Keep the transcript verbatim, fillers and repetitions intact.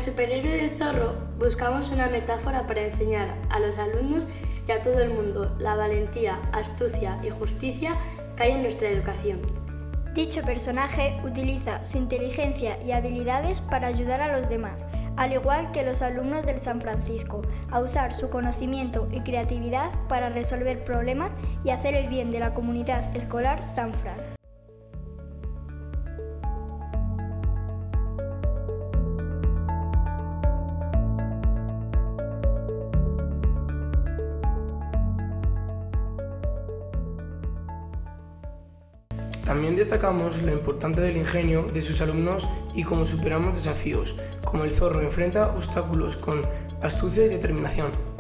superhéroe del zorro, buscamos una metáfora para enseñar a los alumnos y a todo el mundo la valentía, astucia y justicia que hay en nuestra educación. Dicho personaje utiliza su inteligencia y habilidades para ayudar a los demás, al igual que los alumnos del San Francisco, a usar su conocimiento y creatividad para resolver problemas y hacer el bien de la comunidad escolar San Fran. También destacamos lo importante del ingenio de sus alumnos y cómo superamos desafíos, como el zorro enfrenta obstáculos con astucia y determinación.